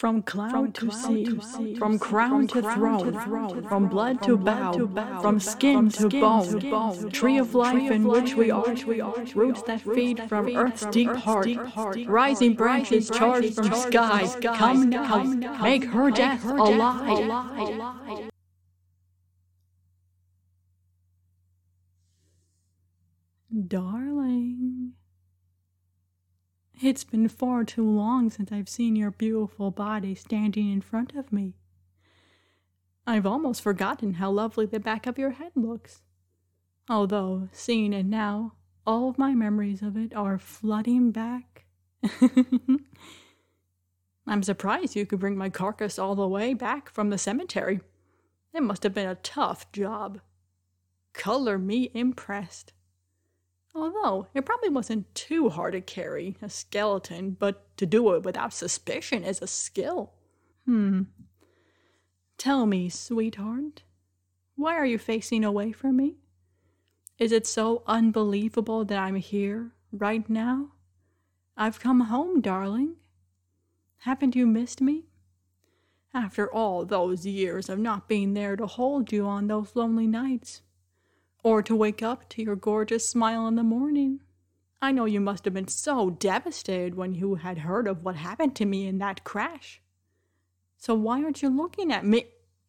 From cloud to sea, from crown to throne, from blood to bough, from skin to bone, tree of life in which we are, roots that feed from earth's deep heart, rising branches charged from sky, come now, make her death a lie. Darling, it's been far too long since I've seen your beautiful body standing in front of me. I've almost forgotten how lovely the back of your head looks. Although, seeing it now, all of my memories of it are flooding back. I'm surprised you could bring my carcass all the way back from the cemetery. It must have been a tough job. Color me impressed. Although, it probably wasn't too hard to carry a skeleton, but to do it without suspicion is a skill. Tell me, sweetheart, why are you facing away from me? Is it so unbelievable that I'm here, right now? I've come home, darling. Haven't you missed me? After all those years of not being there to hold you on those lonely nights. Or to wake up to your gorgeous smile in the morning. I know you must have been so devastated when you had heard of what happened to me in that crash. So why aren't you looking at me?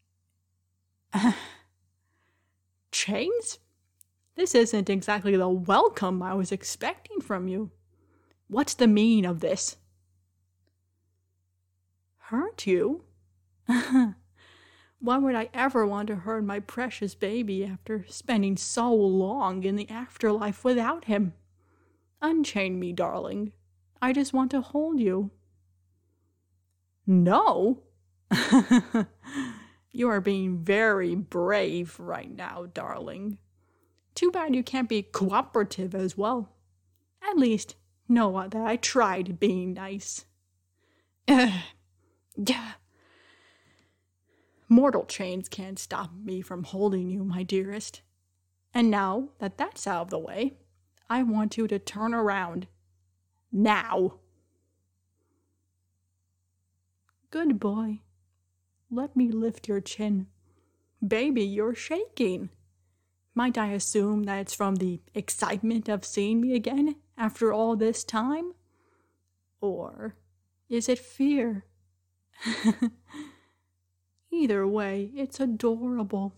Chains? This isn't exactly the welcome I was expecting from you. What's the meaning of this? Hurt you? Why would I ever want to hurt my precious baby after spending so long in the afterlife without him? Unchain me, darling. I just want to hold you. No? You are being very brave right now, darling. Too bad you can't be cooperative as well. At least, know that I tried being nice. Mortal chains can't stop me from holding you, my dearest. And now that that's out of the way, I want you to turn around. Now. Good boy. Let me lift your chin. Baby, you're shaking. Might I assume that it's from the excitement of seeing me again after all this time? Or is it fear? Either way, it's adorable.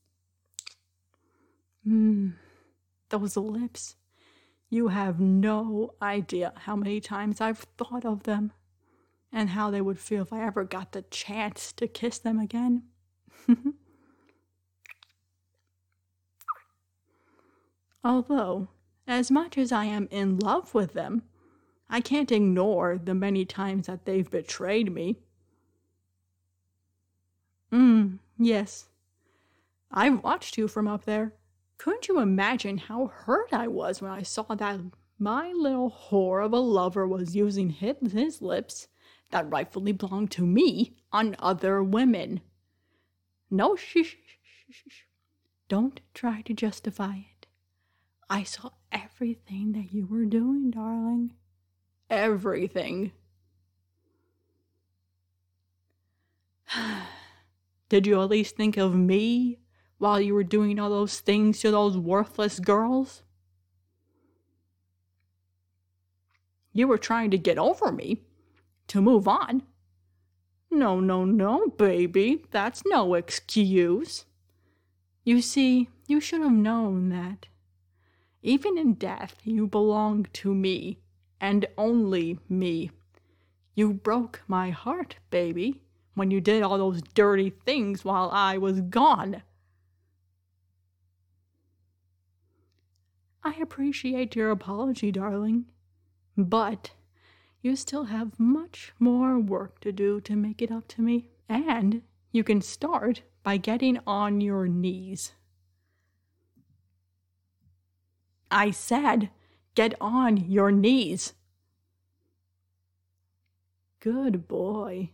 Those lips. You have no idea how many times I've thought of them, and how they would feel if I ever got the chance to kiss them again. Although, as much as I am in love with them, I can't ignore the many times that they've betrayed me. Yes. I've watched you from up there. Couldn't you imagine how hurt I was when I saw that my little whore of a lover was using his lips that rightfully belonged to me on other women? No, shh. Don't try to justify it. I saw everything that you were doing, darling. Everything. Did you at least think of me while you were doing all those things to those worthless girls? You were trying to get over me, to move on. No, baby, that's no excuse. You see, you should have known that. Even in death, you belong to me, and only me. You broke my heart, baby, when you did all those dirty things while I was gone. I appreciate your apology, darling, but you still have much more work to do to make it up to me. And you can start by getting on your knees. I said, get on your knees. Good boy.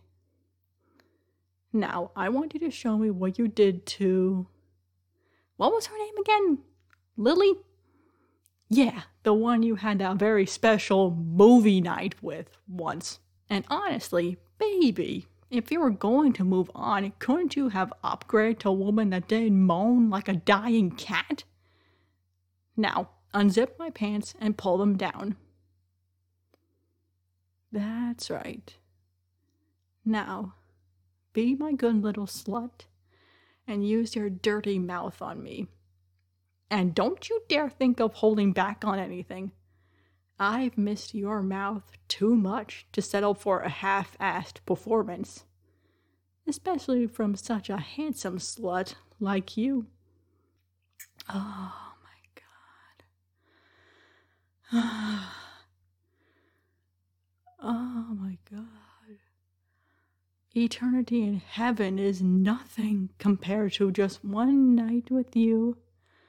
Now, I want you to show me what you did to... What was her name again? Lily? Yeah, the one you had a very special movie night with once. And honestly, Baby, if you were going to move on, couldn't you have upgraded to a woman that didn't moan like a dying cat? Now, unzip my pants and pull them down. That's right. Now, be my good little slut and use your dirty mouth on me. And don't you dare think of holding back on anything. I've missed your mouth too much to settle for a half-assed performance. Especially from such a handsome slut like you. Oh my God. Oh my God. Eternity in heaven is nothing compared to just one night with you.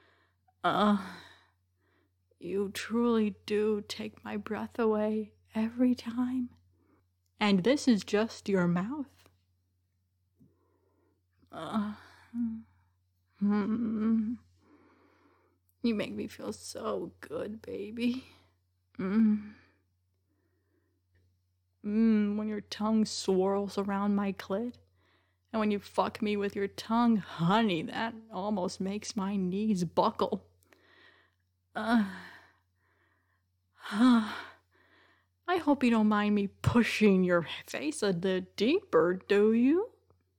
You truly do take my breath away every time. And this is just your mouth. You make me feel so good, baby. When your tongue swirls around my clit, and when you fuck me with your tongue, honey, that almost makes my knees buckle. I hope you don't mind me pushing your face a bit deeper, do you?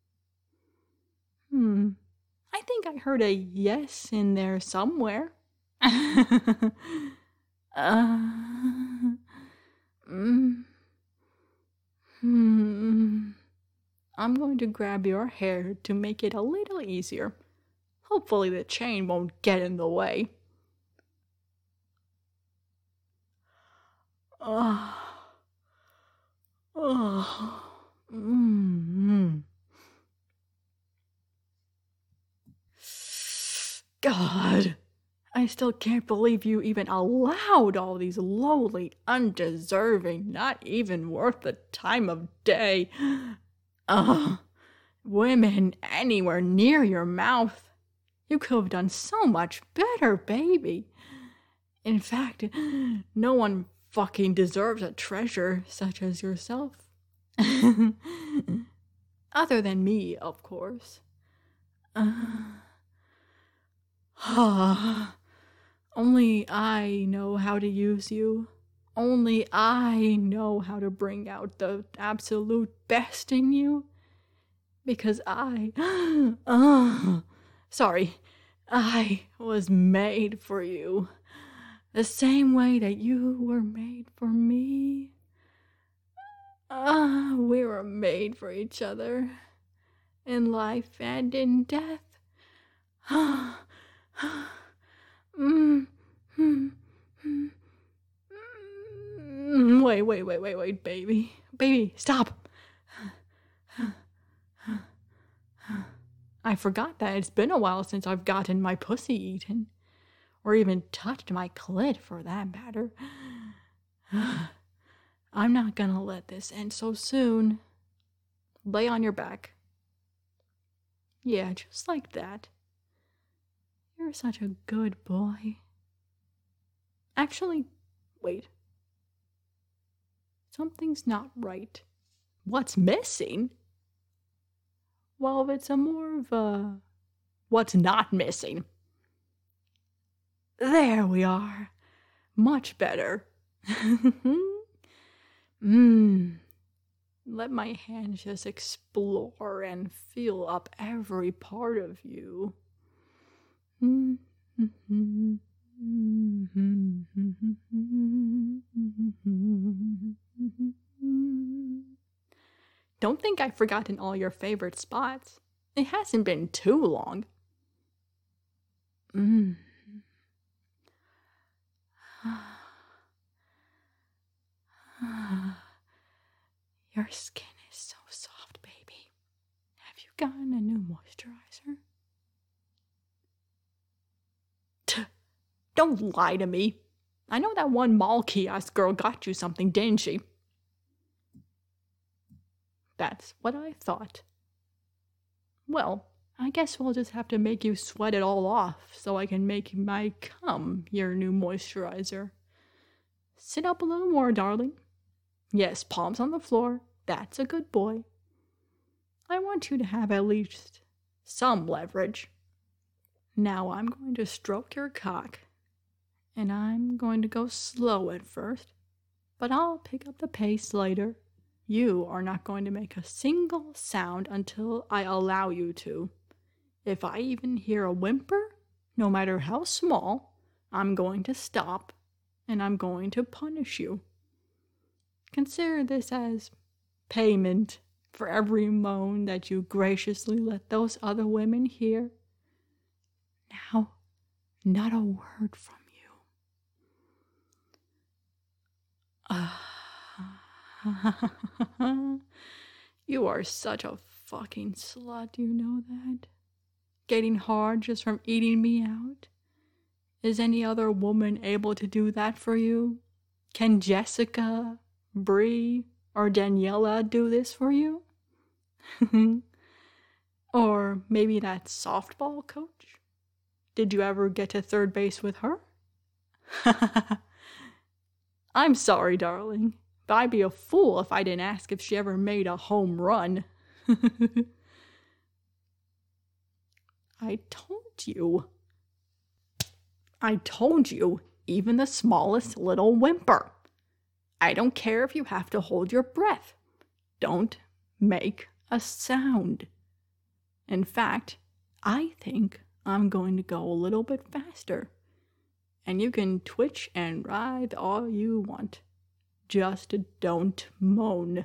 I think I heard a yes in there somewhere. I'm going to grab your hair to make it a little easier. Hopefully the chain won't get in the way. God, I still can't believe you even allowed all these lowly, undeserving, not even worth the time of day, women anywhere near your mouth. You could have done so much better, baby. In fact, no one fucking deserves a treasure such as yourself. Other than me, of course. Only I know how to use you. Only I know how to bring out the absolute best in you. Because I was made for you. The same way that you were made for me. We were made for each other. In life and in death. Wait, baby. Baby, stop. I forgot that it's been a while since I've gotten my pussy eaten. Or even touched my clit, for that matter. I'm not gonna let this end so soon. Lay on your back. Yeah, just like that. You're such a good boy. Actually, wait. Something's not right. What's missing? Well, it's a more of a... what's not missing? There we are. Much better. Let my hands just explore and feel up every part of you. Don't think I've forgotten all your favorite spots. It hasn't been too long. Your skin is so soft, baby. Have you gotten a new moisturizer? Don't lie to me. I know that one mall kiosk girl got you something, didn't she? That's what I thought. Well, I guess we'll just have to make you sweat it all off so I can make my cum your new moisturizer. Sit up a little more, darling. Yes, palms on the floor. That's a good boy. I want you to have at least some leverage. Now I'm going to stroke your cock, and I'm going to go slow at first, but I'll pick up the pace later. You are not going to make a single sound until I allow you to. If I even hear a whimper, no matter how small, I'm going to stop, and I'm going to punish you. Consider this as payment for every moan that you graciously let those other women hear. Now, not a word from you. You are such a fucking slut, you know that? Getting hard just from eating me out? Is any other woman able to do that for you? Can Jessica, Bree, or Daniela do this for you? Or maybe that softball coach? Did you ever get to third base with her? I'm sorry, darling, but I'd be a fool if I didn't ask if she ever made a home run. I told you, even the smallest little whimper. I don't care if you have to hold your breath. Don't make a sound. In fact, I think I'm going to go a little bit faster. And you can twitch and writhe all you want. Just don't moan.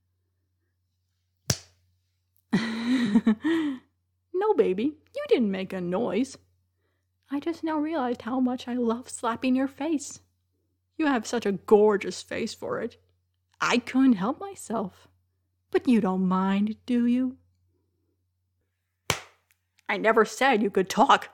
No, baby, you didn't make a noise. I just now realized how much I love slapping your face. You have such a gorgeous face for it. I couldn't help myself. But you don't mind, do you? I never said you could talk.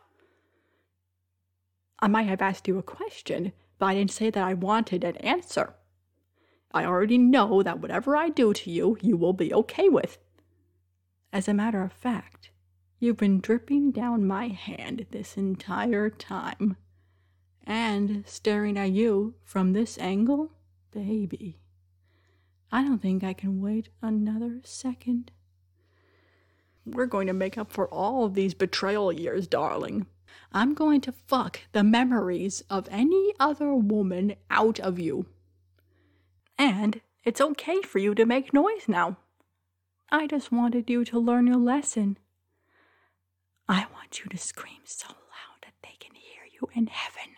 I might have asked you a question, but I didn't say that I wanted an answer. I already know that whatever I do to you, you will be okay with. As a matter of fact, you've been dripping down my hand this entire time. And staring at you from this angle, baby, I don't think I can wait another second. We're going to make up for all of these betrayal years, darling. I'm going to fuck the memories of any other woman out of you. And it's okay for you to make noise now. I just wanted you to learn your lesson. I want you to scream so loud that they can hear you in heaven.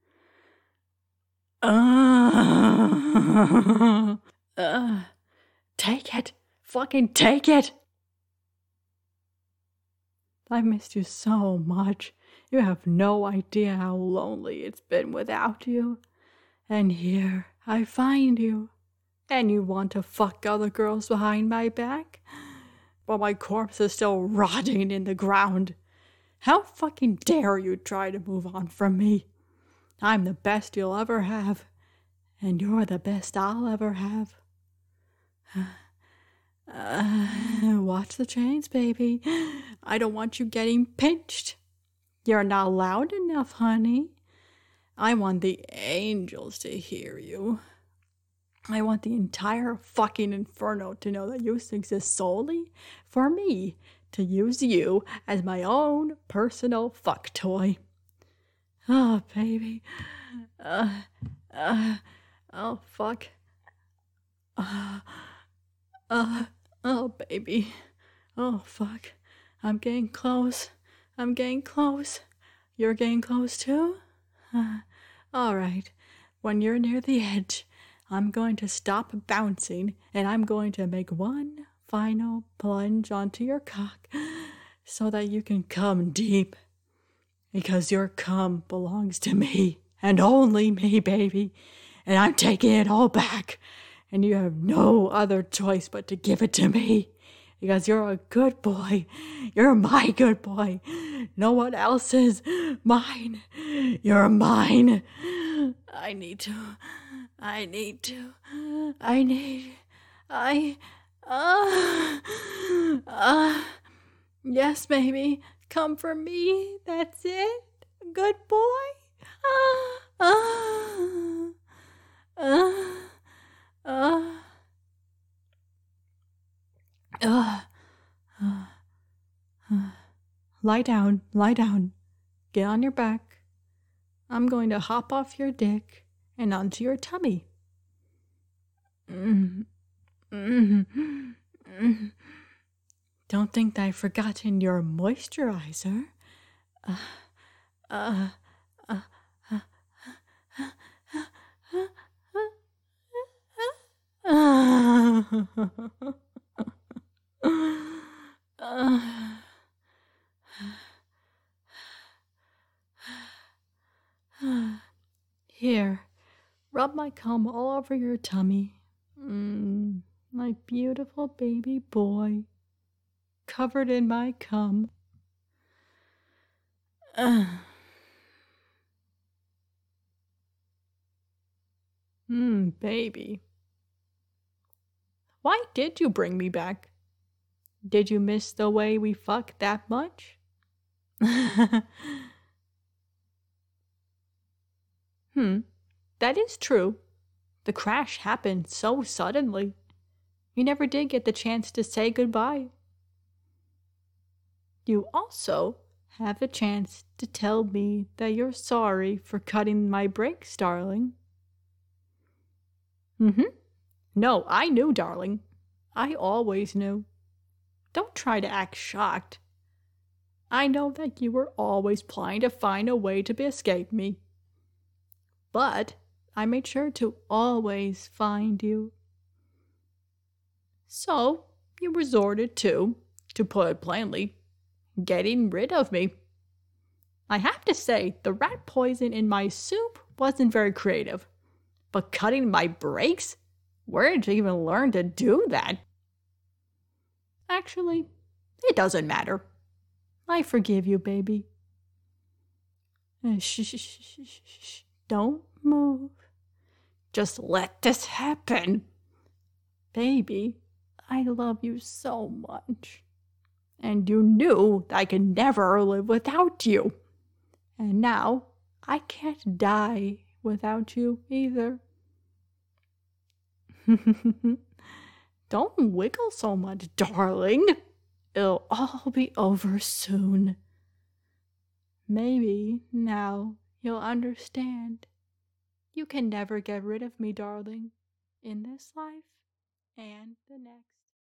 Take it. Fucking take it. I missed you so much. You have no idea how lonely it's been without you. And here I find you. And you want to fuck other girls behind my back? While my corpse is still rotting in the ground. How fucking dare you try to move on from me? I'm the best you'll ever have. And you're the best I'll ever have. Watch the chains, baby. I don't want you getting pinched. You're not loud enough, honey. I want the angels to hear you. I want the entire fucking inferno to know that you exist solely for me, to use you as my own personal fuck toy. Oh, baby. Oh, fuck. Oh, baby. Oh, fuck. I'm getting close. I'm getting close. You're getting close too? All right. When you're near the edge, I'm going to stop bouncing and I'm going to make one final plunge onto your cock so that you can come deep. Because your cum belongs to me and only me, baby. And I'm taking it all back. And you have no other choice but to give it to me. Because you're a good boy. You're my good boy. No one else is mine. You're mine. Yes, baby. Come for me. That's it. Good boy. lie down, lie down. Get on your back. I'm going to hop off your dick and onto your tummy. Mm, mm, mm. Don't think that I've forgotten your moisturizer. Uh, uh, uh, Here, rub my cum all over your tummy. My beautiful baby boy, covered in my cum. Baby. Why did you bring me back? Did you miss the way we fucked that much? That is true. The crash happened so suddenly. You never did get the chance to say goodbye. You also have the chance to tell me that you're sorry for cutting my brakes, darling. No, I knew, darling. I always knew. Don't try to act shocked. I know that you were always trying to find a way to escape me. But I made sure to always find you. So you resorted to put it plainly, getting rid of me. I have to say, the rat poison in my soup wasn't very creative. But cutting my brakes? Where did you even learn to do that? Actually, it doesn't matter. I forgive you, baby. Shh. Don't move. Just let this happen. Baby, I love you so much. And you knew that I could never live without you. And now I can't die without you either. Don't wiggle so much, darling. It'll all be over soon. Maybe now you'll understand. You can never get rid of me, darling, in this life and the next.